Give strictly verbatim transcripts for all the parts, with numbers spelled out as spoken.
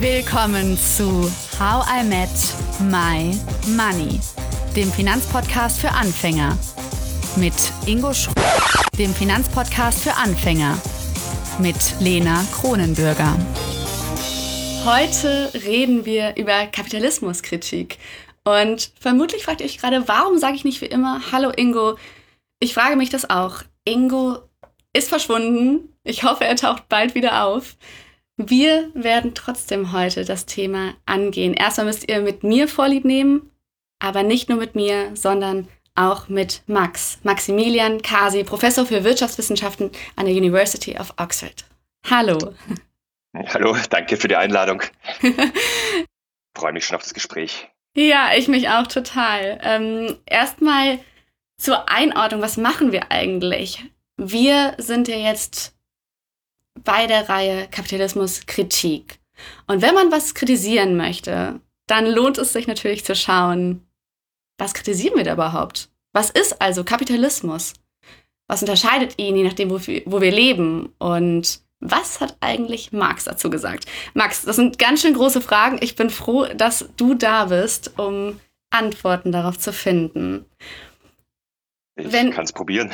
Willkommen zu How I Met My Money, dem Finanzpodcast für Anfänger. Mit Ingo Sch dem Finanzpodcast für Anfänger. Mit Lena Kronenbürger. Heute reden wir über Kapitalismuskritik. Und vermutlich fragt ihr euch gerade, warum sage ich nicht wie immer Hallo Ingo? Ich frage mich das auch. Ingo ist verschwunden. Ich hoffe, er taucht bald wieder auf. Wir werden trotzdem heute das Thema angehen. Erstmal müsst ihr mit mir Vorlieb nehmen, aber nicht nur mit mir, sondern auch mit Max. Maximilian Kasi, Professor für Wirtschaftswissenschaften an der University of Oxford. Hallo. Hallo, danke für die Einladung. Freue mich schon auf das Gespräch. Ja, ich mich auch total. Ähm, erstmal zur Einordnung, was machen wir eigentlich? Wir sind ja jetzt bei der Reihe Kapitalismuskritik. Und wenn man was kritisieren möchte, dann lohnt es sich natürlich zu schauen, was kritisieren wir da überhaupt? Was ist also Kapitalismus? Was unterscheidet ihn, je nachdem, wo wir, wo wir leben? Und was hat eigentlich Marx dazu gesagt? Max, das sind ganz schön große Fragen. Ich bin froh, dass du da bist, um Antworten darauf zu finden. Ich kann es probieren.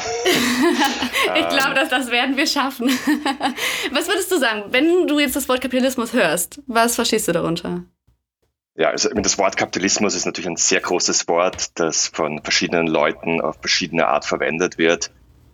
Ich glaube, dass das werden wir schaffen. Was würdest du sagen, wenn du jetzt das Wort Kapitalismus hörst? Was verstehst du darunter? Ja, also das Wort Kapitalismus ist natürlich ein sehr großes Wort, das von verschiedenen Leuten auf verschiedene Art verwendet wird.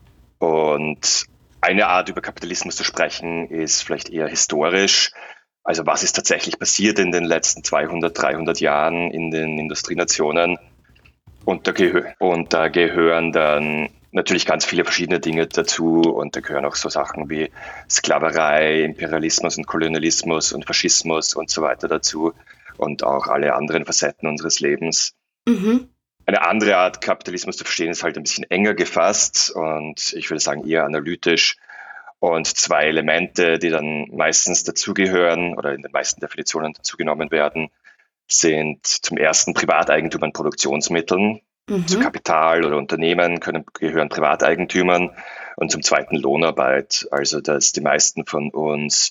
Und eine Art, über Kapitalismus zu sprechen, ist vielleicht eher historisch. Also was ist tatsächlich passiert in den letzten zweihundert, dreihundert Jahren in den Industrienationen? Und da, gehö- und da gehören dann natürlich ganz viele verschiedene Dinge dazu. Und da gehören auch so Sachen wie Sklaverei, Imperialismus und Kolonialismus und Faschismus und so weiter dazu. Und auch alle anderen Facetten unseres Lebens. Mhm. Eine andere Art, Kapitalismus zu verstehen, ist halt ein bisschen enger gefasst und ich würde sagen eher analytisch. Und zwei Elemente, die dann meistens dazugehören oder in den meisten Definitionen dazugenommen werden, sind zum ersten Privateigentum an Produktionsmitteln. Mhm. Zu Kapital oder Unternehmen können, gehören Privateigentümern. Und zum zweiten Lohnarbeit, also dass die meisten von uns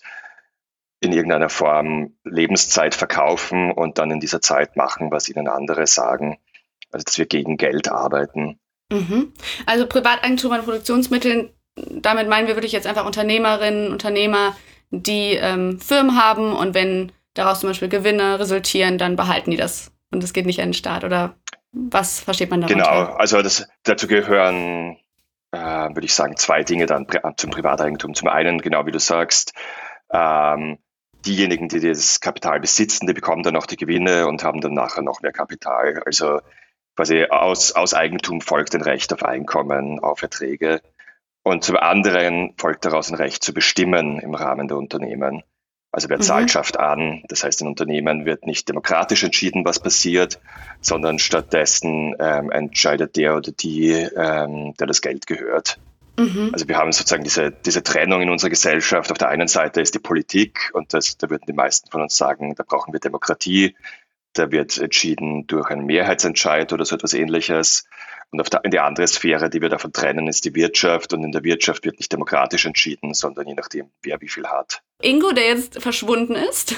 in irgendeiner Form Lebenszeit verkaufen und dann in dieser Zeit machen, was ihnen andere sagen. Also dass wir gegen Geld arbeiten. Mhm. Also Privateigentum an Produktionsmitteln, damit meinen wir wirklich jetzt einfach Unternehmerinnen, Unternehmer, die ähm, Firmen haben und wenn daraus zum Beispiel Gewinne resultieren, dann behalten die das und es geht nicht an den Staat, oder was versteht man darunter? Genau, also das, dazu gehören, äh, würde ich sagen, zwei Dinge dann pri- zum Privateigentum. Zum einen, genau wie du sagst, ähm, diejenigen, die das Kapital besitzen, die bekommen dann auch die Gewinne und haben dann nachher noch mehr Kapital. Also quasi aus, aus Eigentum folgt ein Recht auf Einkommen, auf Erträge. Und zum anderen folgt daraus ein Recht zu bestimmen im Rahmen der Unternehmen. Also wer zahlt, mhm. schafft an. Das heißt, in Unternehmen wird nicht demokratisch entschieden, was passiert, sondern stattdessen ähm, entscheidet der oder die, ähm, der das Geld gehört. Mhm. Also wir haben sozusagen diese, diese Trennung in unserer Gesellschaft. Auf der einen Seite ist die Politik und das, da würden die meisten von uns sagen, da brauchen wir Demokratie. Da wird entschieden durch einen Mehrheitsentscheid oder so etwas Ähnliches. Und auf der, in der andere Sphäre, die wir davon trennen, ist die Wirtschaft. Und in der Wirtschaft wird nicht demokratisch entschieden, sondern je nachdem, wer wie viel hat. Ingo, der jetzt verschwunden ist,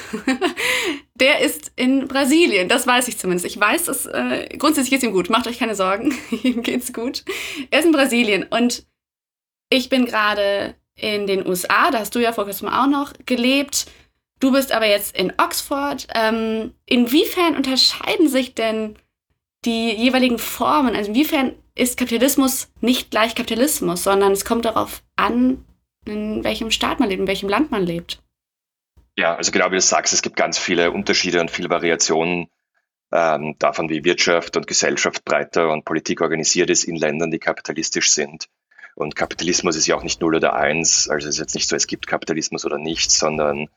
der ist in Brasilien. Das weiß ich zumindest. Ich weiß, dass äh, grundsätzlich geht's ihm gut. Macht euch keine Sorgen. Ihm geht's gut. Er ist in Brasilien. Und ich bin gerade in den U S A. Da hast du ja vor kurzem auch noch gelebt. Du bist aber jetzt in Oxford. Ähm, inwiefern unterscheiden sich denn die jeweiligen Formen? Also inwiefern ist Kapitalismus nicht gleich Kapitalismus, sondern es kommt darauf an, in welchem Staat man lebt, in welchem Land man lebt? Ja, also genau wie du sagst, es gibt ganz viele Unterschiede und viele Variationen ähm, davon, wie Wirtschaft und Gesellschaft breiter und Politik organisiert ist in Ländern, die kapitalistisch sind. Und Kapitalismus ist ja auch nicht null oder eins. Also es ist jetzt nicht so, es gibt Kapitalismus oder nichts, sondern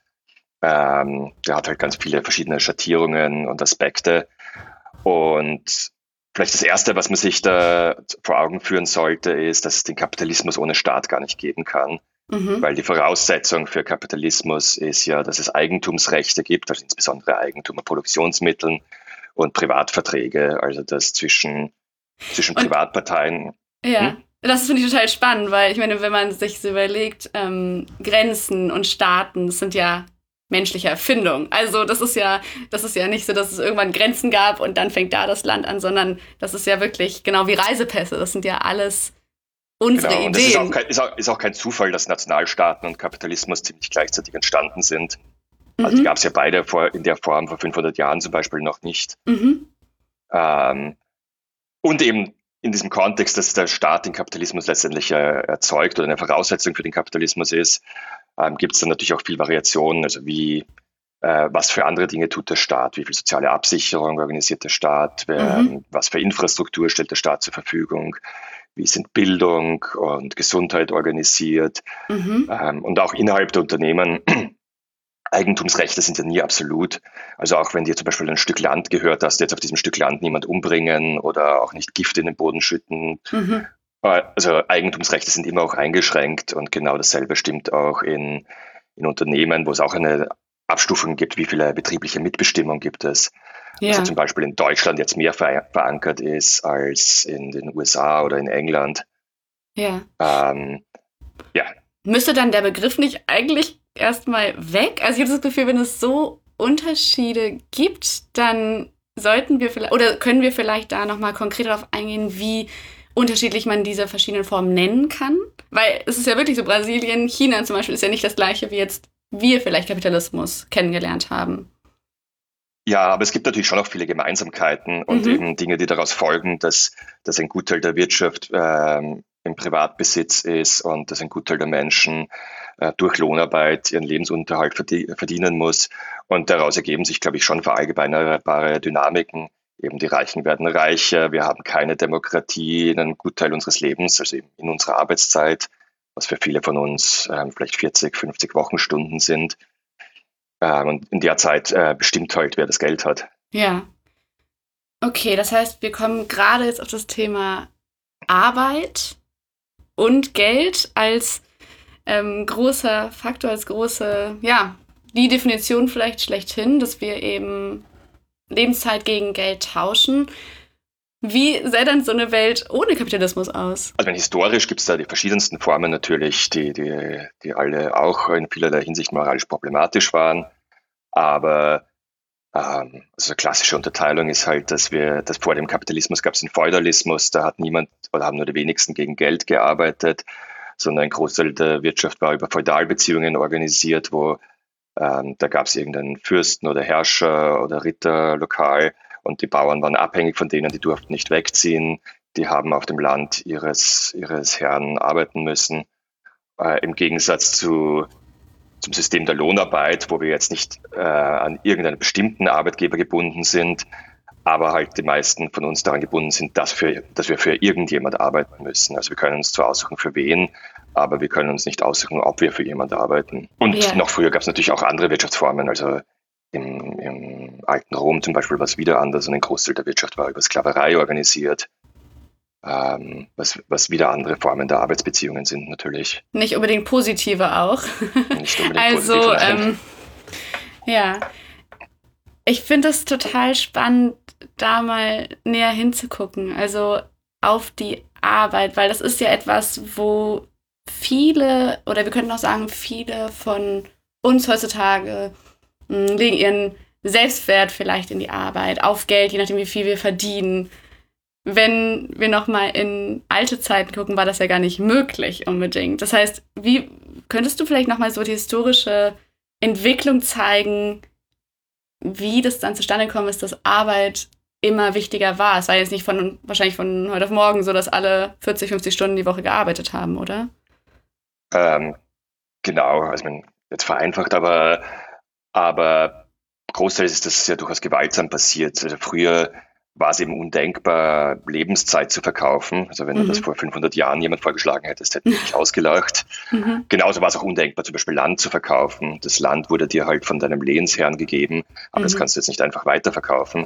Ähm, der hat halt ganz viele verschiedene Schattierungen und Aspekte. Und vielleicht das Erste, was man sich da vor Augen führen sollte, ist, dass es den Kapitalismus ohne Staat gar nicht geben kann. Mhm. Weil die Voraussetzung für Kapitalismus ist ja, dass es Eigentumsrechte gibt, also insbesondere Eigentum an Produktionsmitteln und Privatverträge, also das zwischen, zwischen und, Privatparteien. Ja. Hm? Das finde ich total spannend, weil ich meine, wenn man sich so überlegt, ähm, Grenzen und Staaten, das sind ja menschliche Erfindung. Also das ist ja, das ist ja nicht so, dass es irgendwann Grenzen gab und dann fängt da das Land an, sondern das ist ja wirklich genau wie Reisepässe. Das sind ja alles unsere Genau, und Ideen. es ist auch, kein, ist, auch, ist auch kein Zufall, dass Nationalstaaten und Kapitalismus ziemlich gleichzeitig entstanden sind. Also die Mhm. gab es ja beide vor, in der Form vor fünfhundert Jahren zum Beispiel noch nicht. Mhm. Ähm, und eben in diesem Kontext, dass der Staat den Kapitalismus letztendlich äh, erzeugt oder eine Voraussetzung für den Kapitalismus ist, ähm, gibt es dann natürlich auch viel Variationen, also wie, äh, was für andere Dinge tut der Staat, wie viel soziale Absicherung organisiert der Staat, wer, Mhm. was für Infrastruktur stellt der Staat zur Verfügung, wie sind Bildung und Gesundheit organisiert, Mhm. ähm, und auch innerhalb der Unternehmen. Eigentumsrechte sind ja nie absolut. Also auch wenn dir zum Beispiel ein Stück Land gehört, darfst du jetzt auf diesem Stück Land niemand umbringen oder auch nicht Gift in den Boden schütten. Mhm. Also Eigentumsrechte sind immer auch eingeschränkt und genau dasselbe stimmt auch in, in Unternehmen, wo es auch eine Abstufung gibt, wie viele betriebliche Mitbestimmung gibt es. Also Ja. zum Beispiel in Deutschland jetzt mehr ver verankert ist als in den U S A oder in England. Ja. Ähm, ja. Müsste dann der Begriff nicht eigentlich erstmal weg? Also ich habe das Gefühl, wenn es so Unterschiede gibt, dann sollten wir vielleicht, oder können wir vielleicht da nochmal konkret darauf eingehen, wie unterschiedlich man diese verschiedenen Formen nennen kann? Weil es ist ja wirklich so, Brasilien, China zum Beispiel ist ja nicht das gleiche, wie jetzt wir vielleicht Kapitalismus kennengelernt haben. Ja, aber es gibt natürlich schon auch viele Gemeinsamkeiten und Mhm. eben Dinge, die daraus folgen, dass, dass ein Gutteil der Wirtschaft ähm, im Privatbesitz ist und dass ein Gutteil der Menschen äh, durch Lohnarbeit ihren Lebensunterhalt verdie verdienen muss. Und daraus ergeben sich, glaube ich, schon verallgemeinerbare Dynamiken. Eben die Reichen werden reicher, wir haben keine Demokratie in einem Gutteil unseres Lebens, also eben in unserer Arbeitszeit, was für viele von uns ähm, vielleicht vierzig, fünfzig Wochenstunden sind. Ähm, und in der Zeit äh, bestimmt halt, wer das Geld hat. Ja. Okay, das heißt, wir kommen gerade jetzt auf das Thema Arbeit und Geld als ähm, großer Faktor, als große, ja, die Definition vielleicht schlechthin, dass wir eben Lebenszeit gegen Geld tauschen. Wie sähe dann so eine Welt ohne Kapitalismus aus? Also historisch gibt es da die verschiedensten Formen natürlich, die, die, die alle auch in vielerlei Hinsicht moralisch problematisch waren. Aber ähm, also eine klassische Unterteilung ist halt, dass wir, dass vor dem Kapitalismus gab es den Feudalismus, da hat niemand oder haben nur die wenigsten gegen Geld gearbeitet, sondern ein Großteil der Wirtschaft war über Feudalbeziehungen organisiert, wo ähm, da gab es irgendeinen Fürsten oder Herrscher oder Ritter lokal und die Bauern waren abhängig von denen, die durften nicht wegziehen, die haben auf dem Land ihres, ihres Herrn arbeiten müssen. Äh, Im Gegensatz zu, zum System der Lohnarbeit, wo wir jetzt nicht äh, an irgendeinen bestimmten Arbeitgeber gebunden sind, aber halt die meisten von uns daran gebunden sind, dass, für, dass wir für irgendjemand arbeiten müssen. Also wir können uns zwar aussuchen, für wen, aber wir können uns nicht aussuchen, ob wir für jemand arbeiten. Und Ja. noch früher gab es natürlich auch andere Wirtschaftsformen. Also im, im alten Rom zum Beispiel war es wieder anders und ein Großteil der Wirtschaft war über Sklaverei organisiert, ähm, was, was wieder andere Formen der Arbeitsbeziehungen sind natürlich. Nicht unbedingt positive auch. Nicht unbedingt also, positiv, nein. ähm, ja. Ich finde es total spannend, da mal näher hinzugucken. Also auf die Arbeit, weil das ist ja etwas, wo viele, oder wir könnten auch sagen, viele von uns heutzutage mh, legen ihren Selbstwert vielleicht in die Arbeit, auf Geld, je nachdem, wie viel wir verdienen. Wenn wir nochmal in alte Zeiten gucken, war das ja gar nicht möglich unbedingt. Das heißt, wie könntest du vielleicht nochmal so die historische Entwicklung zeigen, wie das dann zustande gekommen ist, dass Arbeit immer wichtiger war? Es war jetzt nicht von wahrscheinlich von heute auf morgen so, dass alle vierzig, fünfzig Stunden die Woche gearbeitet haben, oder? Ähm, genau, also man, jetzt vereinfacht, aber, aber großteils ist das ja durchaus gewaltsam passiert. Also früher war es eben undenkbar, Lebenszeit zu verkaufen. Also wenn mhm. du das vor fünfhundert Jahren jemand vorgeschlagen hättest, hätten die dich ausgelacht. Mhm. Genauso war es auch undenkbar, zum Beispiel Land zu verkaufen. Das Land wurde dir halt von deinem Lehensherrn gegeben, aber mhm. das kannst du jetzt nicht einfach weiterverkaufen.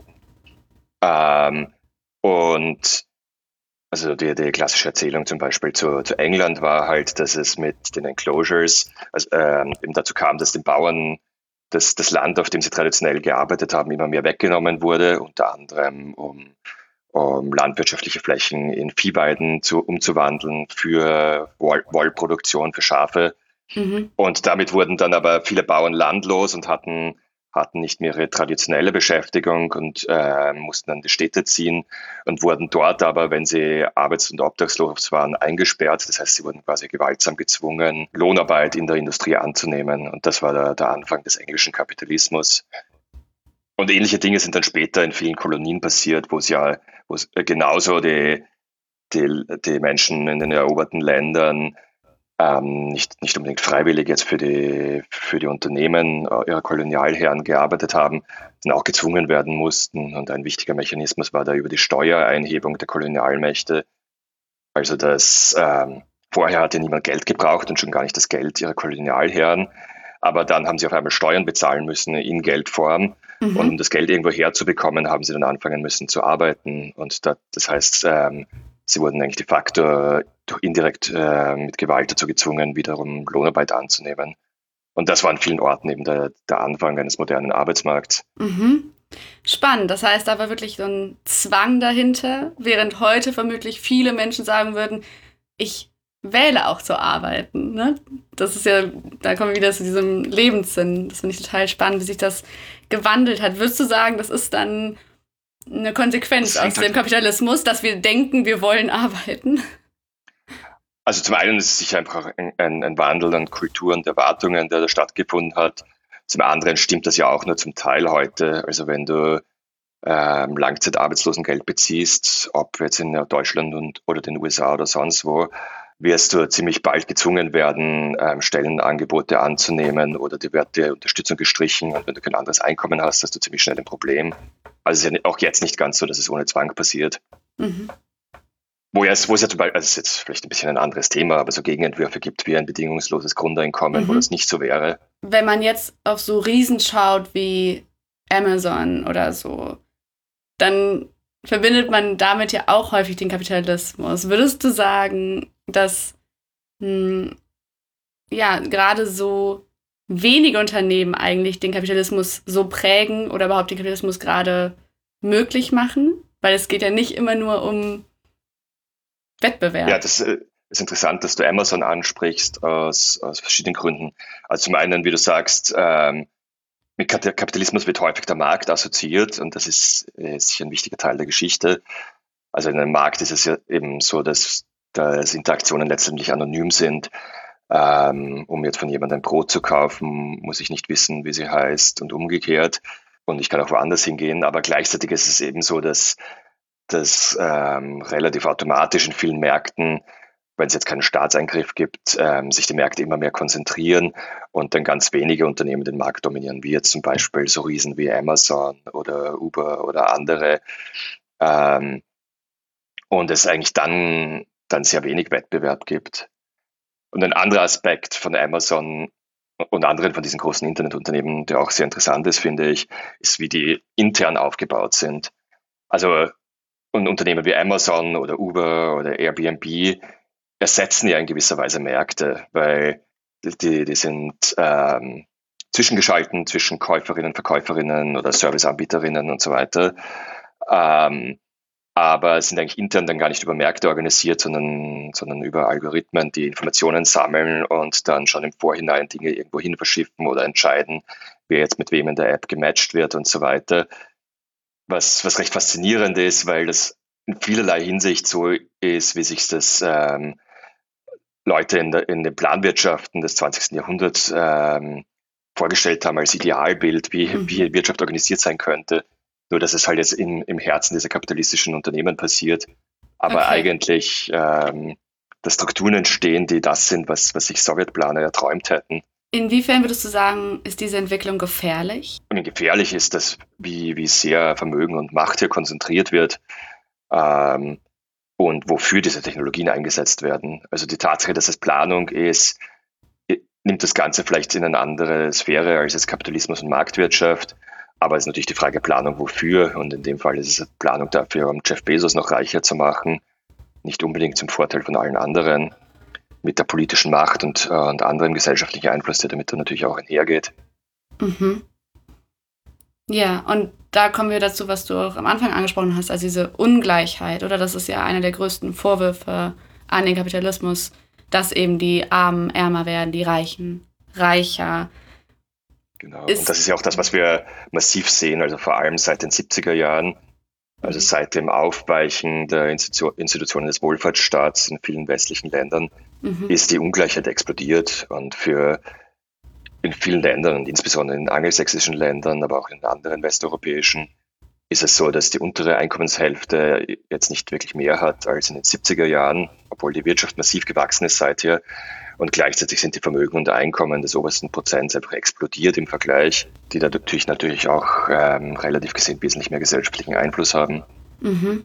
Ähm, und also die, die klassische Erzählung zum Beispiel zu, zu England war halt, dass es mit den Enclosures also, ähm, eben dazu kam, dass den Bauern das, das Land, auf dem sie traditionell gearbeitet haben, immer mehr weggenommen wurde, unter anderem um, um landwirtschaftliche Flächen in Viehweiden zu, umzuwandeln für Woll, Wollproduktion für Schafe. Mhm. Und damit wurden dann aber viele Bauern landlos und hatten, hatten nicht mehr ihre traditionelle Beschäftigung und äh, mussten dann in die Städte ziehen und wurden dort aber, wenn sie arbeits- und obdachlos waren, eingesperrt. Das heißt, sie wurden quasi gewaltsam gezwungen, Lohnarbeit in der Industrie anzunehmen. Und das war der, der Anfang des englischen Kapitalismus. Und ähnliche Dinge sind dann später in vielen Kolonien passiert, wo es ja wo es genauso die, die, die Menschen in den eroberten Ländern ähm, nicht, nicht unbedingt freiwillig jetzt für die, für die Unternehmen äh, ihrer Kolonialherren gearbeitet haben, dann auch gezwungen werden mussten. Und ein wichtiger Mechanismus war da über die Steuereinhebung der Kolonialmächte. Also das ähm, vorher hatte niemand Geld gebraucht und schon gar nicht das Geld ihrer Kolonialherren. Aber dann haben sie auf einmal Steuern bezahlen müssen in Geldform. Mhm. Und um das Geld irgendwo herzubekommen, haben sie dann anfangen müssen zu arbeiten. Und das, das heißt, ähm, sie wurden eigentlich de facto indirekt äh, mit Gewalt dazu gezwungen, wiederum Lohnarbeit anzunehmen. Und das war an vielen Orten eben der, der Anfang eines modernen Arbeitsmarkts. Mhm. Spannend. Das heißt, da war wirklich so ein Zwang dahinter, während heute vermutlich viele Menschen sagen würden, ich wähle auch zu arbeiten. Ne? Das ist ja, da kommen wir wieder zu diesem Lebenssinn. Das finde ich total spannend, wie sich das gewandelt hat. Würdest du sagen, das ist dann eine Konsequenz aus dem Kapitalismus, dass wir denken, wir wollen arbeiten? Also zum einen ist es sicher einfach ein, ein, ein Wandel an Kultur und Erwartungen, der da stattgefunden hat. Zum anderen stimmt das ja auch nur zum Teil heute. Also wenn du ähm, Langzeitarbeitslosengeld beziehst, ob jetzt in Deutschland und, oder den U S A oder sonst wo, wirst du ziemlich bald gezwungen werden, ähm, Stellenangebote anzunehmen oder dir wird die Unterstützung gestrichen und wenn du kein anderes Einkommen hast, hast du ziemlich schnell ein Problem. Also es ist ja auch jetzt nicht ganz so, dass es ohne Zwang passiert. Mhm. Wo es, wo es ja zum Beispiel, also es ist jetzt vielleicht ein bisschen ein anderes Thema, aber so Gegenentwürfe gibt wie ein bedingungsloses Grundeinkommen, Mhm. wo das nicht so wäre. Wenn man jetzt auf so Riesen schaut wie Amazon oder so, dann verbindet man damit ja auch häufig den Kapitalismus. Würdest du sagen, dass mh, ja gerade so wenige Unternehmen eigentlich den Kapitalismus so prägen oder überhaupt den Kapitalismus gerade möglich machen? Weil es geht ja nicht immer nur um Wettbewerb. Ja, das ist interessant, dass du Amazon ansprichst aus, aus verschiedenen Gründen. Also zum einen, wie du sagst, ähm, mit Kapitalismus wird häufig der Markt assoziiert und das ist, ist sicher ein wichtiger Teil der Geschichte. Also in einem Markt ist es ja eben so, dass, dass Interaktionen letztendlich anonym sind. Ähm, um jetzt von jemandem ein Brot zu kaufen, muss ich nicht wissen, wie sie heißt und umgekehrt. Und ich kann auch woanders hingehen. Aber gleichzeitig ist es eben so, dass das ähm, relativ automatisch in vielen Märkten, wenn es jetzt keinen Staatseingriff gibt, ähm, sich die Märkte immer mehr konzentrieren und dann ganz wenige Unternehmen den Markt dominieren, wie jetzt zum Beispiel so Riesen wie Amazon oder Uber oder andere. Ähm, und es eigentlich dann, dann sehr wenig Wettbewerb gibt. Und ein anderer Aspekt von Amazon und anderen von diesen großen Internetunternehmen, der auch sehr interessant ist, finde ich, ist, wie die intern aufgebaut sind. Also und Unternehmen wie Amazon oder Uber oder Airbnb ersetzen ja in gewisser Weise Märkte, weil die, die sind ähm, zwischengeschalten zwischen Käuferinnen, Verkäuferinnen oder Serviceanbieterinnen und so weiter. Ähm, aber sind eigentlich intern dann gar nicht über Märkte organisiert, sondern, sondern über Algorithmen, die Informationen sammeln und dann schon im Vorhinein Dinge irgendwo hin verschiffen oder entscheiden, wer jetzt mit wem in der App gematcht wird und so weiter. Was, was recht faszinierend ist, weil das in vielerlei Hinsicht so ist, wie sich das ähm, Leute in, der, in den Planwirtschaften des zwanzigsten Jahrhunderts ähm, vorgestellt haben als Idealbild, wie, mhm. wie Wirtschaft organisiert sein könnte. Nur, dass es halt jetzt in, im Herzen dieser kapitalistischen Unternehmen passiert. Aber okay. eigentlich ähm, da Strukturen entstehen, die das sind, was, was sich Sowjetplaner erträumt hätten. Inwiefern würdest du sagen, ist diese Entwicklung gefährlich? Ich meine, gefährlich ist das, wie, wie sehr Vermögen und Macht hier konzentriert wird ähm, und wofür diese Technologien eingesetzt werden. Also die Tatsache, dass es Planung ist, nimmt das Ganze vielleicht in eine andere Sphäre als jetzt Kapitalismus und Marktwirtschaft. Aber es ist natürlich die Frage Planung wofür. Und in dem Fall ist es Planung dafür, um Jeff Bezos noch reicher zu machen. Nicht unbedingt zum Vorteil von allen anderen. Mit der politischen Macht und, äh, und anderem gesellschaftlichen Einfluss, der damit dann natürlich auch einhergeht. Mhm. Ja, und da kommen wir dazu, was du auch am Anfang angesprochen hast, also diese Ungleichheit, oder? Das ist ja einer der größten Vorwürfe an den Kapitalismus, dass eben die Armen ärmer werden, die Reichen reicher. Genau, und das ist ja auch das, was wir massiv sehen, also vor allem seit den siebziger Jahren, also seit dem Aufweichen der Institu- Institutionen des Wohlfahrtsstaats in vielen westlichen Ländern, mhm. ist die Ungleichheit explodiert. Und für in vielen Ländern, und insbesondere in angelsächsischen Ländern, aber auch in anderen westeuropäischen, ist es so, dass die untere Einkommenshälfte jetzt nicht wirklich mehr hat als in den siebziger Jahren, obwohl die Wirtschaft massiv gewachsen ist seither. Und gleichzeitig sind die Vermögen und Einkommen des obersten Prozents einfach explodiert im Vergleich, die da natürlich natürlich auch ähm, relativ gesehen wesentlich mehr gesellschaftlichen Einfluss haben. Mhm.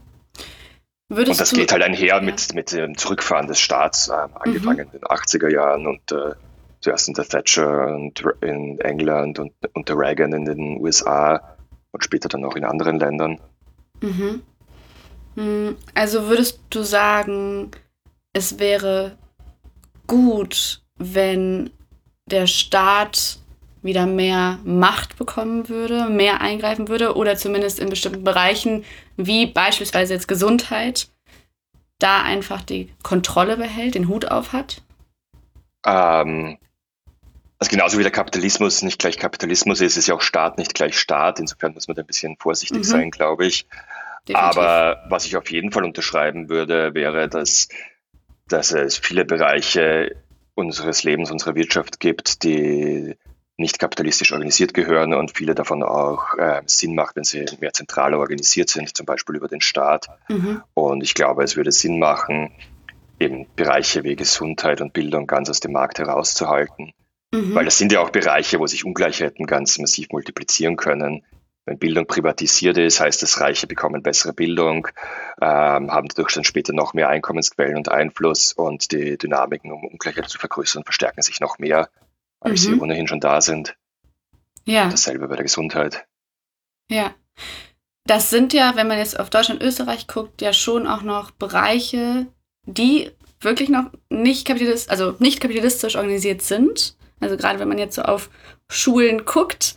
Und das geht halt einher ja. mit, mit dem Zurückfahren des Staats, äh, angefangen mhm. in den achtziger Jahren und äh, zuerst unter Thatcher und in England und unter Reagan in den U S A und später dann auch in anderen Ländern. Mhm. Also würdest du sagen, es wäre gut, wenn der Staat wieder mehr Macht bekommen würde, mehr eingreifen würde oder zumindest in bestimmten Bereichen, wie beispielsweise jetzt Gesundheit, da einfach die Kontrolle behält, den Hut auf hat? Ähm, also genauso wie der Kapitalismus nicht gleich Kapitalismus ist, ist ja auch Staat nicht gleich Staat. Insofern muss man da ein bisschen vorsichtig mhm. sein, glaube ich. Definitiv. Aber was ich auf jeden Fall unterschreiben würde, wäre, dass dass es viele Bereiche unseres Lebens, unserer Wirtschaft gibt, die nicht kapitalistisch organisiert gehören und viele davon auch äh, Sinn macht, wenn sie mehr zentral organisiert sind, zum Beispiel über den Staat. Mhm. Und ich glaube, es würde Sinn machen, eben Bereiche wie Gesundheit und Bildung ganz aus dem Markt herauszuhalten. Mhm. Weil das sind ja auch Bereiche, wo sich Ungleichheiten ganz massiv multiplizieren können. Wenn Bildung privatisiert ist, heißt es, Reiche bekommen bessere Bildung, ähm, haben dadurch dann später noch mehr Einkommensquellen und Einfluss und die Dynamiken, um Ungleichheit zu vergrößern, verstärken sich noch mehr, als mhm. sie ohnehin schon da sind. Ja. Und dasselbe bei der Gesundheit. Ja. Das sind ja, wenn man jetzt auf Deutschland, Österreich guckt, ja schon auch noch Bereiche, die wirklich noch nicht kapitalistisch, also nicht kapitalistisch organisiert sind. Also gerade wenn man jetzt so auf Schulen guckt,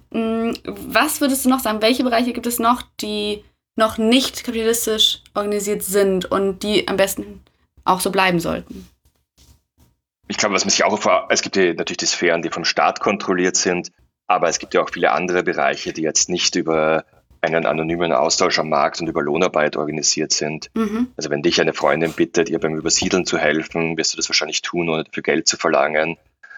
was würdest du noch sagen? Welche Bereiche gibt es noch, die noch nicht kapitalistisch organisiert sind und die am besten auch so bleiben sollten? Ich glaube, was man sich auch vor, es gibt ja natürlich die Sphären, die vom Staat kontrolliert sind, aber es gibt ja auch viele andere Bereiche, die jetzt nicht über einen anonymen Austausch am Markt und über Lohnarbeit organisiert sind. Mhm. Also wenn dich eine Freundin bittet, ihr beim Übersiedeln zu helfen, wirst du das wahrscheinlich tun, ohne dafür Geld zu verlangen.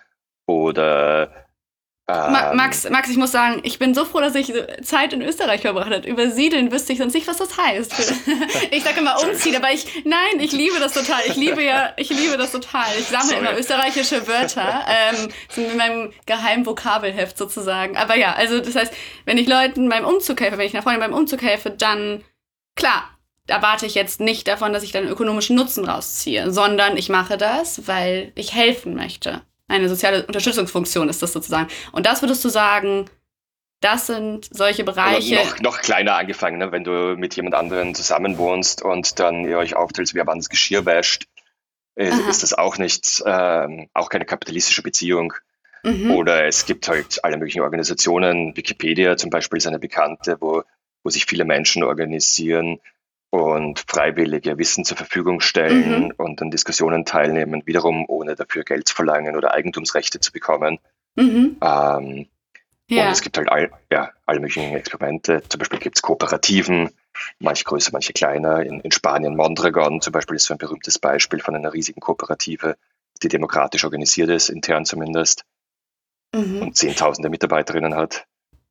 Oder Ma- Max, Max, ich muss sagen, ich bin so froh, dass ich Zeit in Österreich verbracht habe. Übersiedeln wüsste ich sonst nicht, was das heißt. Ich sage immer umziehen, aber ich, nein, ich liebe das total. Ich liebe ja, ich liebe das total. Ich sammle Sorry. immer österreichische Wörter, ähm, sind in meinem geheimen Vokabelheft sozusagen. Aber ja, also das heißt, wenn ich Leuten beim Umzug helfe, wenn ich einer Freundin beim Umzug helfe, dann, klar, erwarte ich jetzt nicht davon, dass ich dann ökonomischen Nutzen rausziehe, sondern ich mache das, weil ich helfen möchte. Eine soziale Unterstützungsfunktion ist das sozusagen. Und das würdest du sagen, das sind solche Bereiche. Noch, noch kleiner angefangen, ne? Wenn du mit jemand anderem zusammenwohnst und dann ihr euch aufteilt, wer wann das Geschirr wäscht, ist, ist das auch nicht, ähm, auch keine kapitalistische Beziehung. Mhm. Oder es gibt halt alle möglichen Organisationen. Wikipedia zum Beispiel ist eine bekannte, wo, wo sich viele Menschen organisieren und freiwillig ihr Wissen zur Verfügung stellen mhm. und an Diskussionen teilnehmen, wiederum ohne dafür Geld zu verlangen oder Eigentumsrechte zu bekommen. Mhm. Ähm, ja. Und es gibt halt all, ja, alle möglichen Experimente. Zum Beispiel gibt es Kooperativen, manche größer, manche kleiner. In, in Spanien Mondragon zum Beispiel ist so ein berühmtes Beispiel von einer riesigen Kooperative, die demokratisch organisiert ist, intern zumindest, mhm. und zehntausende Mitarbeiterinnen hat.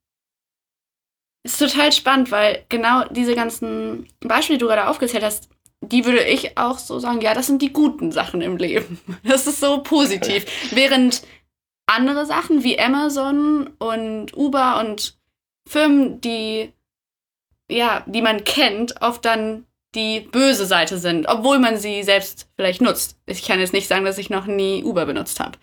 Ist total spannend, weil genau diese ganzen Beispiele, die du gerade aufgezählt hast, die würde ich auch so sagen, ja, das sind die guten Sachen im Leben. Das ist so positiv. Während andere Sachen wie Amazon und Uber und Firmen, die, ja, die man kennt, oft dann die böse Seite sind, obwohl man sie selbst vielleicht nutzt. Ich kann jetzt nicht sagen, dass ich noch nie Uber benutzt habe.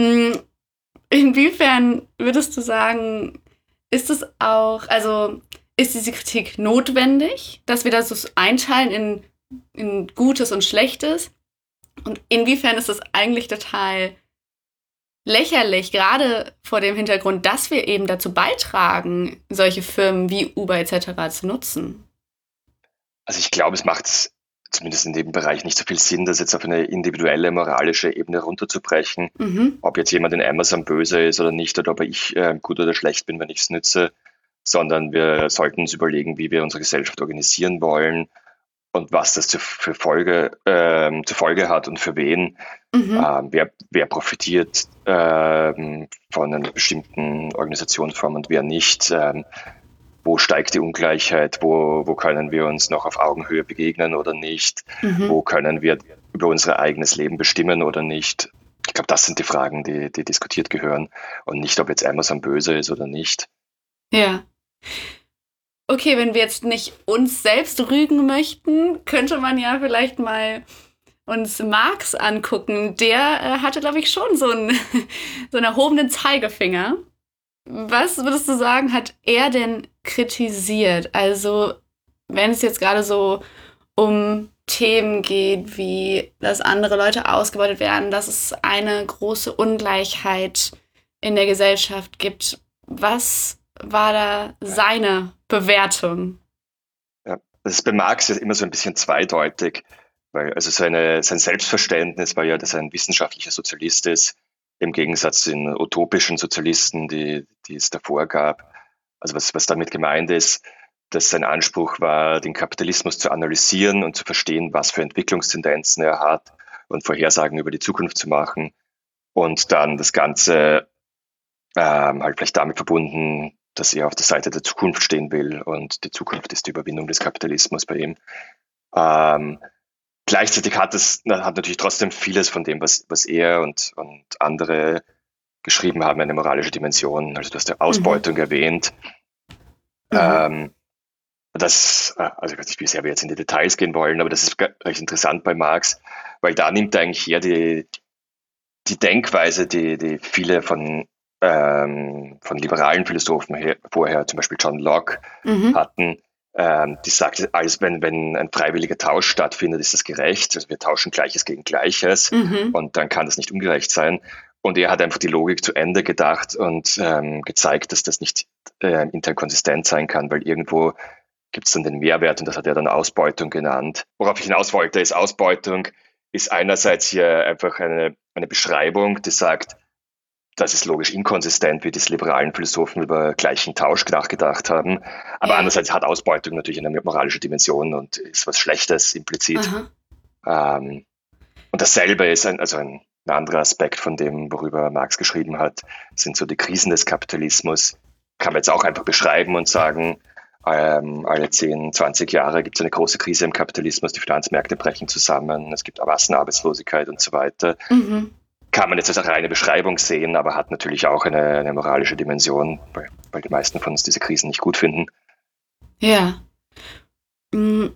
Inwiefern würdest du sagen, ist es auch, also ist diese Kritik notwendig, dass wir das so einteilen in, in Gutes und Schlechtes? Und inwiefern ist das eigentlich total lächerlich, gerade vor dem Hintergrund, dass wir eben dazu beitragen, solche Firmen wie Uber et cetera zu nutzen? Also ich glaube, es macht zumindest in dem Bereich nicht so viel Sinn, das jetzt auf eine individuelle, moralische Ebene runterzubrechen, Mhm. ob jetzt jemand in Amazon böse ist oder nicht oder ob ich äh, gut oder schlecht bin, wenn ich es nütze, sondern wir sollten uns überlegen, wie wir unsere Gesellschaft organisieren wollen und was das zu, für Folge, ähm, zur Folge hat und für wen. Mhm. Ähm, wer, wer profitiert ähm, von einer bestimmten Organisationsform und wer nicht. Ähm, wo steigt die Ungleichheit, wo, wo können wir uns noch auf Augenhöhe begegnen oder nicht, Mhm. wo können wir über unser eigenes Leben bestimmen oder nicht. Ich glaube, das sind die Fragen, die, die diskutiert gehören und nicht, ob jetzt Amazon böse ist oder nicht. Ja. Okay, wenn wir jetzt nicht uns selbst rügen möchten, könnte man ja vielleicht mal uns Marx angucken. Der äh, hatte, glaube ich, schon so einen, so einen erhobenen Zeigefinger. Was würdest du sagen, hat er denn kritisiert? Also, wenn es jetzt gerade so um Themen geht, wie dass andere Leute ausgebeutet werden, dass es eine große Ungleichheit in der Gesellschaft gibt. Was war da seine Bewertung? Ja, das ist bei Marx ja immer so ein bisschen zweideutig, weil also seine, sein Selbstverständnis war ja, dass er ein wissenschaftlicher Sozialist ist, im Gegensatz zu den utopischen Sozialisten, die, die es davor gab. Also was, was damit gemeint ist, dass sein Anspruch war, den Kapitalismus zu analysieren und zu verstehen, was für Entwicklungstendenzen er hat und Vorhersagen über die Zukunft zu machen und dann das Ganze ähm, halt vielleicht damit verbunden, dass er auf der Seite der Zukunft stehen will und die Zukunft ist die Überwindung des Kapitalismus bei ihm. Ähm, gleichzeitig hat es hat natürlich trotzdem vieles von dem, was, was er und, und andere geschrieben haben, eine moralische Dimension. Also du hast die Ausbeutung Mhm. erwähnt. Mhm. Ähm, das, also ich weiß nicht, wie sehr wir jetzt in die Details gehen wollen, aber das ist recht interessant bei Marx, weil da nimmt er eigentlich her die, die Denkweise, die, die viele von, ähm, von liberalen Philosophen her, vorher, zum Beispiel John Locke, Mhm. hatten, ähm, die sagte, als wenn, wenn ein freiwilliger Tausch stattfindet, ist das gerecht. Also wir tauschen Gleiches gegen Gleiches Mhm. und dann kann das nicht ungerecht sein. Und er hat einfach die Logik zu Ende gedacht und ähm, gezeigt, dass das nicht äh, intern konsistent sein kann, weil irgendwo gibt es dann den Mehrwert und das hat er dann Ausbeutung genannt. Worauf ich hinaus wollte, ist Ausbeutung ist einerseits hier einfach eine, eine Beschreibung, die sagt, das ist logisch inkonsistent, wie die liberalen Philosophen über gleichen Tausch nachgedacht haben. Aber Ja. andererseits hat Ausbeutung natürlich eine moralische Dimension und ist was Schlechtes implizit. Aha. Ähm, und dasselbe ist ein, also ein, ein anderer Aspekt von dem, worüber Marx geschrieben hat, sind so die Krisen des Kapitalismus. Kann man jetzt auch einfach beschreiben und sagen, ähm, alle zehn, zwanzig Jahre gibt es eine große Krise im Kapitalismus, die Finanzmärkte brechen zusammen, es gibt Massenarbeitslosigkeit und so weiter. Mhm. Kann man jetzt als eine reine Beschreibung sehen, aber hat natürlich auch eine, eine moralische Dimension, weil, weil die meisten von uns diese Krisen nicht gut finden. Ja. Mm,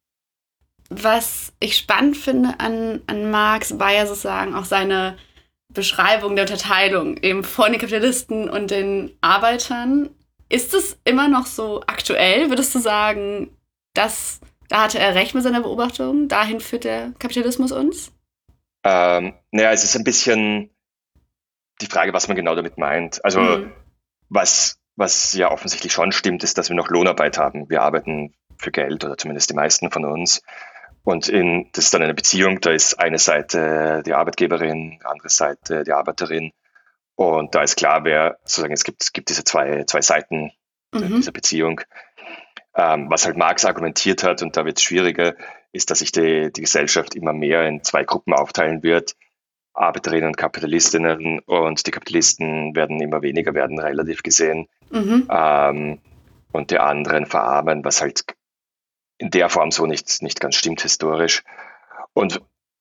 Was ich spannend finde an, an Marx, war ja sozusagen auch seine Beschreibung der Unterteilung eben von den Kapitalisten und den Arbeitern. Ist es immer noch so aktuell? Würdest du sagen, dass da hatte er recht mit seiner Beobachtung? Dahin führt der Kapitalismus uns? Ähm, naja, es ist ein bisschen die Frage, was man genau damit meint. Also Mhm. was, was ja offensichtlich schon stimmt, ist, dass wir noch Lohnarbeit haben. Wir arbeiten für Geld oder zumindest die meisten von uns. Und in, das ist dann eine Beziehung, da ist eine Seite die Arbeitgeberin, die andere Seite die Arbeiterin. Und da ist klar, wer sozusagen, es gibt, es gibt diese zwei, zwei Seiten Mhm. dieser Beziehung. Ähm, was halt Marx argumentiert hat, und da wird es schwieriger, ist, dass sich die, die Gesellschaft immer mehr in zwei Gruppen aufteilen wird. Arbeiterinnen und Kapitalistinnen, und die Kapitalisten werden immer weniger werden, relativ gesehen. Mhm. Ähm, und die anderen verarmen, was halt in der Form so nicht, nicht ganz stimmt historisch. Und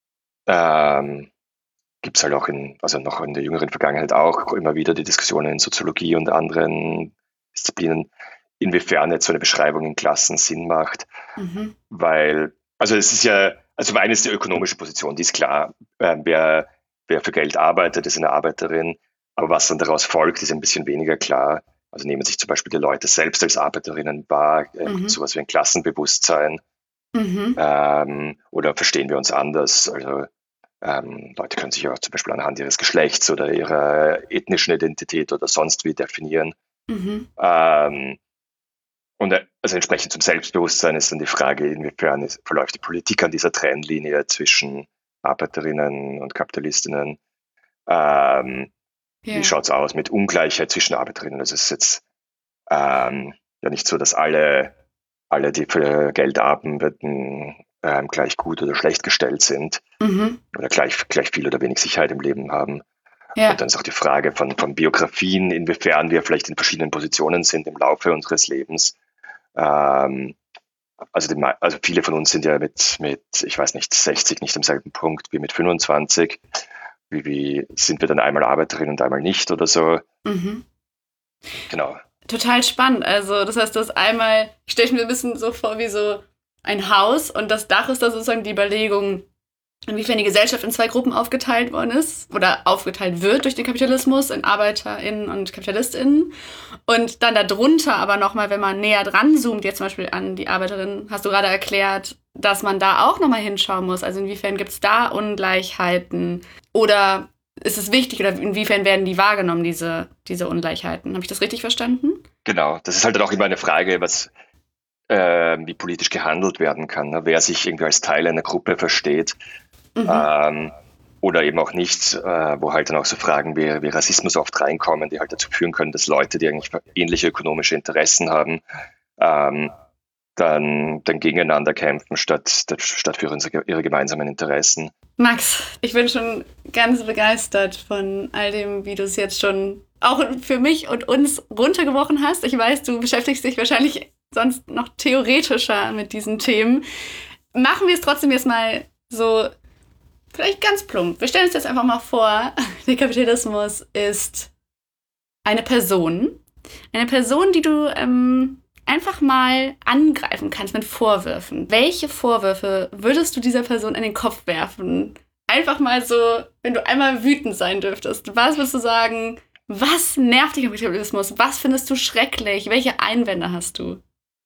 ähm, gibt es halt auch in, also noch in der jüngeren Vergangenheit auch immer wieder die Diskussionen in Soziologie und anderen Disziplinen, inwiefern jetzt so eine Beschreibung in Klassen Sinn macht. Mhm. Weil, also es ist ja, also zum einen ist die ökonomische Position, die ist klar. Äh, wer, wer für Geld arbeitet, ist eine Arbeiterin. Aber was dann daraus folgt, ist ein bisschen weniger klar. Also nehmen sich zum Beispiel die Leute selbst als Arbeiterinnen wahr, äh, gibt Mhm. sowas wie ein Klassenbewusstsein, Mhm. ähm, oder verstehen wir uns anders? Also ähm, Leute können sich auch zum Beispiel anhand ihres Geschlechts oder ihrer ethnischen Identität oder sonst wie definieren. Mhm. Ähm, Und äh, also entsprechend zum Selbstbewusstsein ist dann die Frage, inwiefern ist, verläuft die Politik an dieser Trennlinie zwischen Arbeiterinnen und Kapitalistinnen. Ähm, Ja. Wie schaut's aus mit Ungleichheit zwischen Arbeiterinnen? Also es ist jetzt ähm, ja nicht so, dass alle, alle, die für Geld arbeiten, ähm, gleich gut oder schlecht gestellt sind Mhm. oder gleich, gleich viel oder wenig Sicherheit im Leben haben. Ja. Und dann ist auch die Frage von, von Biografien, inwiefern wir vielleicht in verschiedenen Positionen sind im Laufe unseres Lebens. Ähm, also, die, also viele von uns sind ja mit, mit, ich weiß nicht, sechzig nicht am selben Punkt wie mit fünfundzwanzig. Wie, wie sind wir dann einmal Arbeiterin und einmal nicht oder so? Mhm. Genau. Total spannend. Also das heißt, das einmal, ich stelle mir ein bisschen so vor wie so ein Haus und das Dach ist da sozusagen die Überlegung, inwiefern die Gesellschaft in zwei Gruppen aufgeteilt worden ist oder aufgeteilt wird durch den Kapitalismus in ArbeiterInnen und KapitalistInnen. Und dann darunter aber nochmal, wenn man näher dran zoomt, jetzt zum Beispiel an die Arbeiterinnen, hast du gerade erklärt, dass man da auch nochmal hinschauen muss. Also inwiefern gibt es da Ungleichheiten? Oder ist es wichtig oder inwiefern werden die wahrgenommen, diese, diese Ungleichheiten? Habe ich das richtig verstanden? Genau, das ist halt dann auch immer eine Frage, was, äh, wie politisch gehandelt werden kann, ne? Wer sich irgendwie als Teil einer Gruppe versteht. Mhm. Ähm, oder eben auch nicht, äh, wo halt dann auch so Fragen wie, wie Rassismus oft reinkommen, die halt dazu führen können, dass Leute, die eigentlich ähnliche ökonomische Interessen haben, ähm, dann, dann gegeneinander kämpfen, statt, statt für unsere, ihre gemeinsamen Interessen. Max, ich bin schon ganz begeistert von all dem, wie du es jetzt schon auch für mich und uns runtergebrochen hast. Ich weiß, du beschäftigst dich wahrscheinlich sonst noch theoretischer mit diesen Themen. Machen wir es trotzdem jetzt mal so, vielleicht ganz plump. Wir stellen uns jetzt einfach mal vor, der Kapitalismus ist eine Person. Eine Person, die du ähm, einfach mal angreifen kannst mit Vorwürfen. Welche Vorwürfe würdest du dieser Person in den Kopf werfen? Einfach mal so, wenn du einmal wütend sein dürftest. Was würdest du sagen, was nervt dich am Kapitalismus? Was findest du schrecklich? Welche Einwände hast du?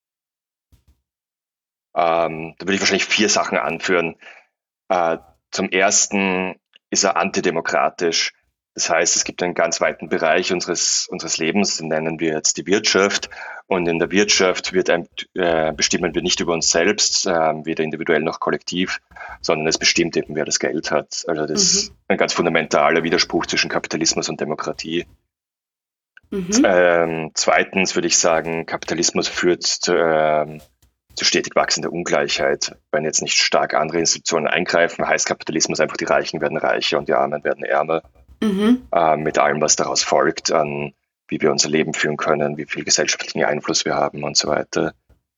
Ähm, da würde ich wahrscheinlich vier Sachen anführen. Äh, zum ersten ist er antidemokratisch. Das heißt, es gibt einen ganz weiten Bereich unseres, unseres Lebens, den nennen wir jetzt die Wirtschaft. Und in der Wirtschaft wird ein, äh, bestimmen wir nicht über uns selbst, äh, weder individuell noch kollektiv, sondern es bestimmt eben, wer das Geld hat. Also das mhm. ist ein ganz fundamentaler Widerspruch zwischen Kapitalismus und Demokratie. Mhm. Ähm, zweitens würde ich sagen, Kapitalismus führt zu, äh, zu stetig wachsender Ungleichheit. Wenn jetzt nicht stark andere Institutionen eingreifen, heißt Kapitalismus einfach, die Reichen werden reicher und die Armen werden ärmer. Mhm. Äh, mit allem, was daraus folgt, an wie wir unser Leben führen können, wie viel gesellschaftlichen Einfluss wir haben und so weiter.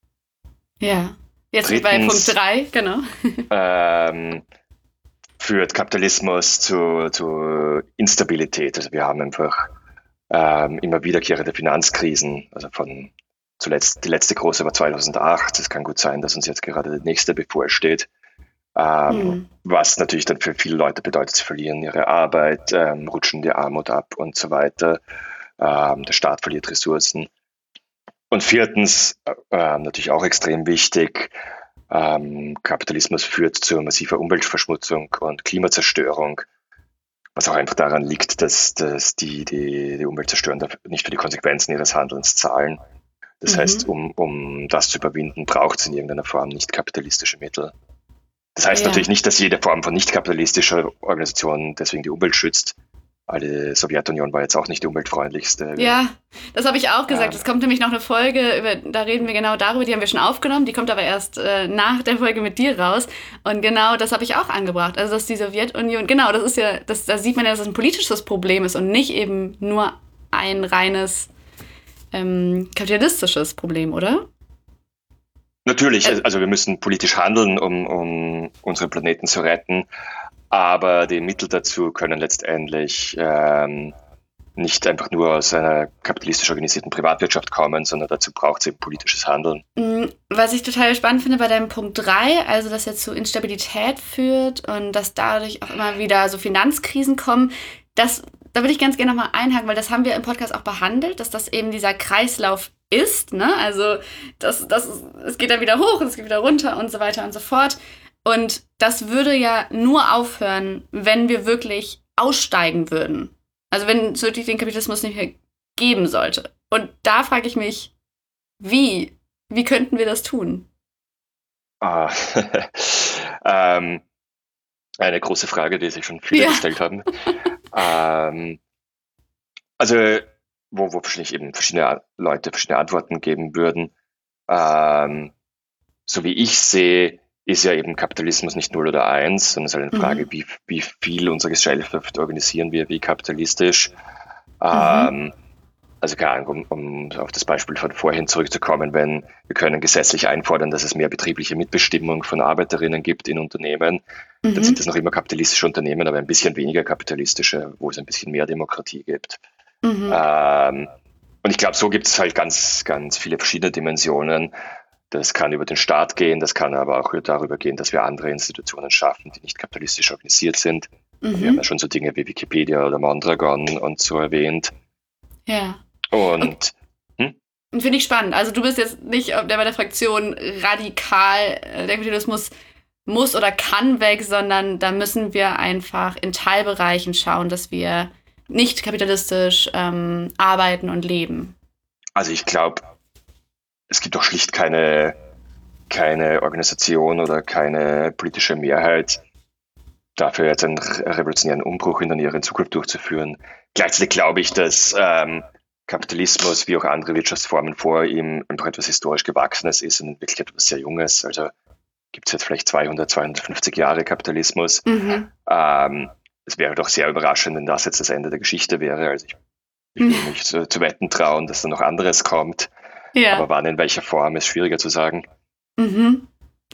Ja, jetzt Drittens, bei Punkt drei, genau. ähm, führt Kapitalismus zu, zu Instabilität. Also wir haben einfach ähm, immer wiederkehrende Finanzkrisen. Also von zuletzt, die letzte große war zweitausendacht. Es kann gut sein, dass uns jetzt gerade die nächste bevorsteht. Ähm, hm. Was natürlich dann für viele Leute bedeutet, sie verlieren ihre Arbeit, ähm, rutschen in die Armut ab und so weiter. Ähm, der Staat verliert Ressourcen. Und viertens, äh, natürlich auch extrem wichtig, ähm, Kapitalismus führt zu massiver Umweltverschmutzung und Klimazerstörung, was auch einfach daran liegt, dass, dass die, die die Umweltzerstörer nicht für die Konsequenzen ihres Handelns zahlen. Das mhm. heißt, um, um das zu überwinden, braucht es in irgendeiner Form nicht kapitalistische Mittel. Das heißt ja. natürlich nicht, dass jede Form von nicht kapitalistischer Organisation deswegen die Umwelt schützt. Die Sowjetunion war jetzt auch nicht die umweltfreundlichste. Ja, das habe ich auch gesagt. Es ähm, kommt nämlich noch eine Folge, über, da reden wir genau darüber, die haben wir schon aufgenommen, die kommt aber erst äh, nach der Folge mit dir raus. Und genau das habe ich auch angebracht. Also, dass die Sowjetunion, genau, das ist ja, das, da sieht man ja, dass es ein politisches Problem ist und nicht eben nur ein reines ähm, kapitalistisches Problem, oder? Natürlich, also wir müssen politisch handeln, um, um unseren Planeten zu retten. Aber die Mittel dazu können letztendlich ähm, nicht einfach nur aus einer kapitalistisch organisierten Privatwirtschaft kommen, sondern dazu braucht es eben politisches Handeln. Was ich total spannend finde bei deinem Punkt drei, also dass jetzt zu Instabilität führt und dass dadurch auch immer wieder so Finanzkrisen kommen, das, da würde ich ganz gerne nochmal einhaken, weil das haben wir im Podcast auch behandelt, dass das eben dieser Kreislauf ist, ne? Also das, das, es geht dann wieder hoch und es geht wieder runter und so weiter und so fort. Und das würde ja nur aufhören, wenn wir wirklich aussteigen würden. Also wenn es wirklich den Kapitalismus nicht mehr geben sollte. Und da frage ich mich, wie wie könnten wir das tun? Ah, ähm, eine große Frage, die sich schon viele Ja. gestellt haben. ähm, also, wo, wo wahrscheinlich eben verschiedene Leute verschiedene Antworten geben würden. Ähm, so wie ich sehe, ist ja eben Kapitalismus nicht null oder eins, sondern es ist halt eine Frage, Mhm. wie, wie viel unsere Gesellschaft organisieren wir, wie kapitalistisch. Mhm. Ähm, also keine Ahnung, um, um auf das Beispiel von vorhin zurückzukommen, wenn wir können gesetzlich einfordern, dass es mehr betriebliche Mitbestimmung von Arbeiterinnen gibt in Unternehmen, dann sind Mhm. das noch immer kapitalistische Unternehmen, aber ein bisschen weniger kapitalistische, wo es ein bisschen mehr Demokratie gibt. Mhm. Ähm, und ich glaube, so gibt es halt ganz, ganz viele verschiedene Dimensionen. Das kann über den Staat gehen, das kann aber auch darüber gehen, dass wir andere Institutionen schaffen, die nicht kapitalistisch organisiert sind. Wir haben ja Mhm. schon so Dinge wie Wikipedia oder Mondragon und so erwähnt. Ja. Und, Und hm? und finde ich spannend. Also du bist jetzt nicht der bei der Fraktion radikal, äh, der Kapitalismus muss oder kann weg, sondern da müssen wir einfach in Teilbereichen schauen, dass wir nicht kapitalistisch ähm, arbeiten und leben. Also ich glaube, es gibt doch schlicht keine, keine Organisation oder keine politische Mehrheit, dafür jetzt einen revolutionären Umbruch in der näheren Zukunft durchzuführen. Gleichzeitig glaube ich, dass ähm, Kapitalismus wie auch andere Wirtschaftsformen vor ihm einfach etwas historisch Gewachsenes ist und in Wirklichkeit etwas sehr Junges. Also gibt es jetzt vielleicht zweihundert, zweihundertfünfzig Jahre Kapitalismus. Mhm. Ähm, es wäre doch sehr überraschend, wenn das jetzt das Ende der Geschichte wäre. Also ich, ich würde mich zu, zu wetten trauen, dass da noch anderes kommt. Ja. Aber wann, in welcher Form, ist schwieriger zu sagen. Mhm.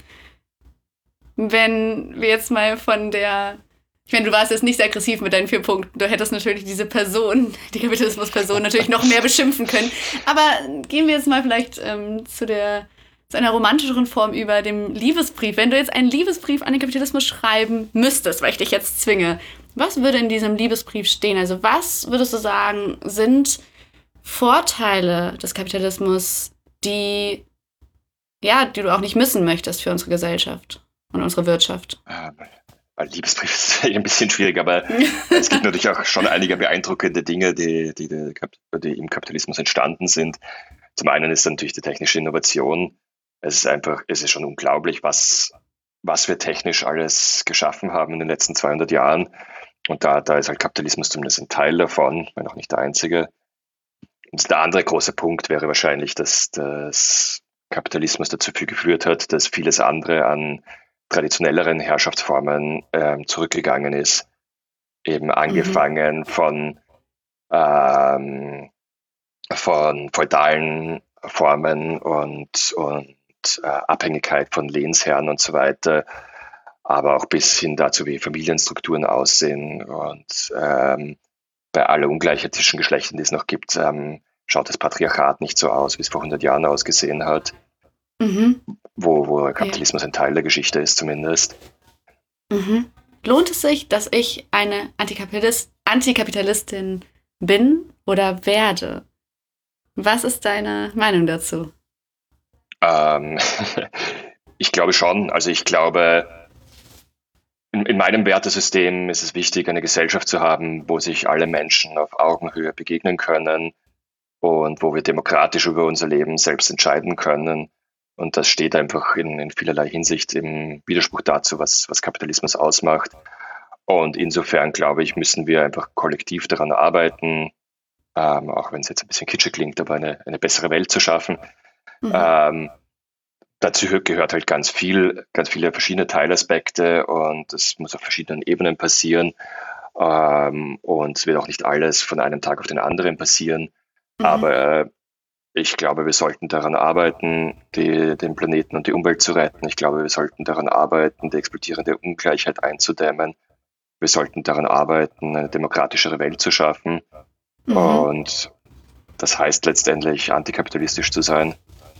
Wenn wir jetzt mal von der, ich meine, du warst jetzt nicht sehr aggressiv mit deinen vier Punkten. Du hättest natürlich diese Person, die Kapitalismusperson, natürlich noch mehr beschimpfen können. Aber gehen wir jetzt mal vielleicht ähm, zu der, zu einer romantischeren Form über, dem Liebesbrief. Wenn du jetzt einen Liebesbrief an den Kapitalismus schreiben müsstest, weil ich dich jetzt zwinge, was würde in diesem Liebesbrief stehen? Also was würdest du sagen, sind Vorteile des Kapitalismus, die, ja, die du auch nicht missen möchtest für unsere Gesellschaft und unsere Wirtschaft? Ähm, weil Liebesbrief ist ein bisschen schwierig, aber es gibt natürlich auch schon einige beeindruckende Dinge, die, die, die im Kapitalismus entstanden sind. Zum einen ist natürlich die technische Innovation. Es ist einfach, es ist schon unglaublich, was, was wir technisch alles geschaffen haben in den letzten zweihundert Jahren. Und da, da ist halt Kapitalismus zumindest ein Teil davon, wenn auch nicht der einzige. Und der andere große Punkt wäre wahrscheinlich, dass das Kapitalismus dazu geführt hat, dass vieles andere an traditionelleren Herrschaftsformen ähm, zurückgegangen ist. Eben Mhm. angefangen von, ähm, von feudalen Formen und, und äh, Abhängigkeit von Lehnsherren und so weiter, aber auch bis hin dazu, wie Familienstrukturen aussehen. Und ähm, bei aller Ungleichheit zwischen Geschlechtern, die es noch gibt, ähm, schaut das Patriarchat nicht so aus, wie es vor hundert Jahren ausgesehen hat, Mhm. wo, wo Ja. Kapitalismus ein Teil der Geschichte ist zumindest. Mhm. Lohnt es sich, dass ich eine Antikapitalist, Antikapitalistin bin oder werde? Was ist deine Meinung dazu? Ähm, ich glaube schon. Also ich glaube, in, in meinem Wertesystem ist es wichtig, eine Gesellschaft zu haben, wo sich alle Menschen auf Augenhöhe begegnen können und wo wir demokratisch über unser Leben selbst entscheiden können. Und das steht einfach in, in vielerlei Hinsicht im Widerspruch dazu, was, was Kapitalismus ausmacht. Und insofern, glaube ich, müssen wir einfach kollektiv daran arbeiten, ähm, auch wenn es jetzt ein bisschen kitschig klingt, aber eine, eine bessere Welt zu schaffen. Mhm. Ähm, dazu gehört halt ganz viel, ganz viele verschiedene Teilaspekte und das muss auf verschiedenen Ebenen passieren. Ähm, und es wird auch nicht alles von einem Tag auf den anderen passieren. Mhm. Aber äh, ich glaube, wir sollten daran arbeiten, die, den Planeten und die Umwelt zu retten. Ich glaube, wir sollten daran arbeiten, die explodierende Ungleichheit einzudämmen. Wir sollten daran arbeiten, eine demokratischere Welt zu schaffen. Mhm. Und das heißt letztendlich, antikapitalistisch zu sein.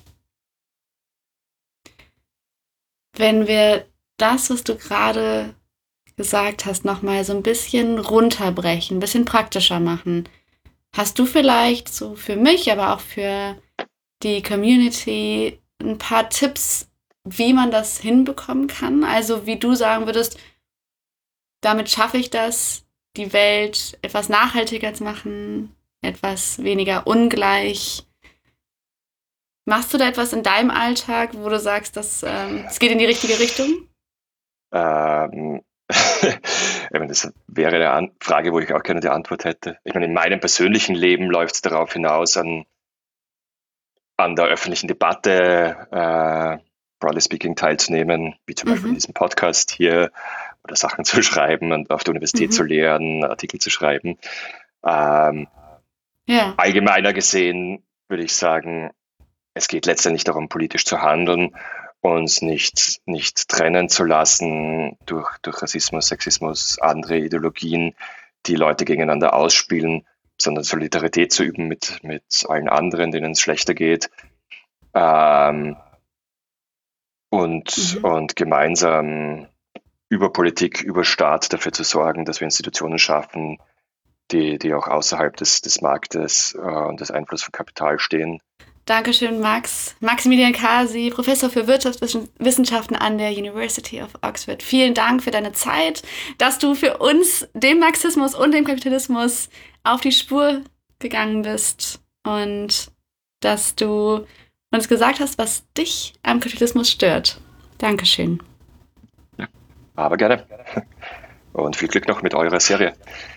Wenn wir das, was du gerade gesagt hast, nochmal so ein bisschen runterbrechen, ein bisschen praktischer machen, hast du vielleicht so für mich, aber auch für die Community ein paar Tipps, wie man das hinbekommen kann? Also wie du sagen würdest, damit schaffe ich das, die Welt etwas nachhaltiger zu machen, etwas weniger ungleich. Machst du da etwas in deinem Alltag, wo du sagst, dass ähm, es geht in die richtige Richtung? Ähm, ich meine, das wäre eine An- Frage, wo ich auch gerne die Antwort hätte. Ich meine, in meinem persönlichen Leben läuft es darauf hinaus, an, an der öffentlichen Debatte, äh, broadly speaking, teilzunehmen, wie zum mhm. Beispiel in diesem Podcast hier, oder Sachen zu schreiben und auf der Universität mhm. zu lehren, Artikel zu schreiben. Ähm, ja. Allgemeiner gesehen würde ich sagen, es geht letztendlich darum, politisch zu handeln, uns nicht, nicht trennen zu lassen durch, durch Rassismus, Sexismus, andere Ideologien, die Leute gegeneinander ausspielen, sondern Solidarität zu üben mit, mit allen anderen, denen es schlechter geht. Ähm, und, mhm. und gemeinsam über Politik, über Staat dafür zu sorgen, dass wir Institutionen schaffen, die, die auch außerhalb des, des Marktes äh, und des Einflusses von Kapital stehen. Dankeschön, Max. Maximilian Kasi, Professor für Wirtschaftswissenschaften an der University of Oxford. Vielen Dank für deine Zeit, dass du für uns dem Marxismus und dem Kapitalismus auf die Spur gegangen bist und dass du uns gesagt hast, was dich am Kapitalismus stört. Dankeschön. Ja, aber gerne. Und viel Glück noch mit eurer Serie.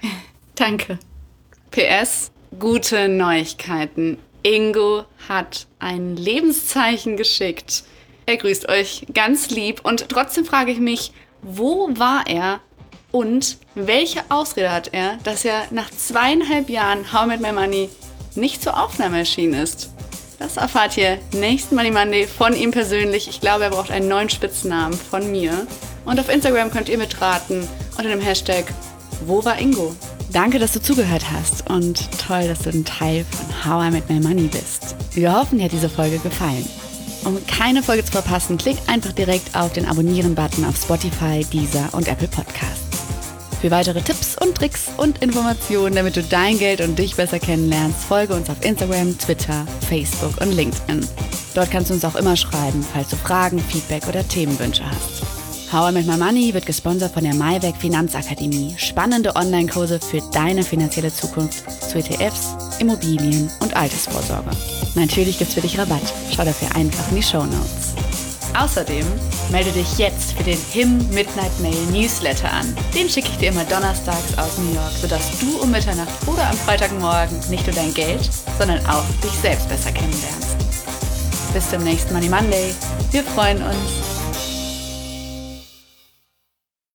Danke. P S, gute Neuigkeiten. Ingo hat ein Lebenszeichen geschickt. Er grüßt euch ganz lieb und trotzdem frage ich mich, wo war er und welche Ausrede hat er, dass er nach zweieinhalb Jahren How I Met My Money nicht zur Aufnahme erschienen ist? Das erfahrt ihr nächsten Money Monday von ihm persönlich. Ich glaube, er braucht einen neuen Spitznamen von mir. Und auf Instagram könnt ihr mitraten unter dem Hashtag Wo war Ingo? Danke, dass du zugehört hast und toll, dass du ein Teil von How I Met My Money bist. Wir hoffen, dir hat diese Folge gefallen. Um keine Folge zu verpassen, klick einfach direkt auf den Abonnieren-Button auf Spotify, Deezer und Apple Podcasts. Für weitere Tipps und Tricks und Informationen, damit du dein Geld und dich besser kennenlernst, folge uns auf Instagram, Twitter, Facebook und LinkedIn. Dort kannst du uns auch immer schreiben, falls du Fragen, Feedback oder Themenwünsche hast. How I Met My Money wird gesponsert von der Maiwerk Finanzakademie. Spannende Online-Kurse für deine finanzielle Zukunft zu E T Fs, Immobilien und Altersvorsorge. Natürlich gibt's für dich Rabatt. Schau dafür einfach in die Shownotes. Außerdem melde dich jetzt für den H I M Midnight Mail Newsletter an. Den schicke ich dir immer donnerstags aus New York, sodass du um Mitternacht oder am Freitagmorgen nicht nur dein Geld, sondern auch dich selbst besser kennenlernst. Bis zum nächsten Money Monday. Wir freuen uns.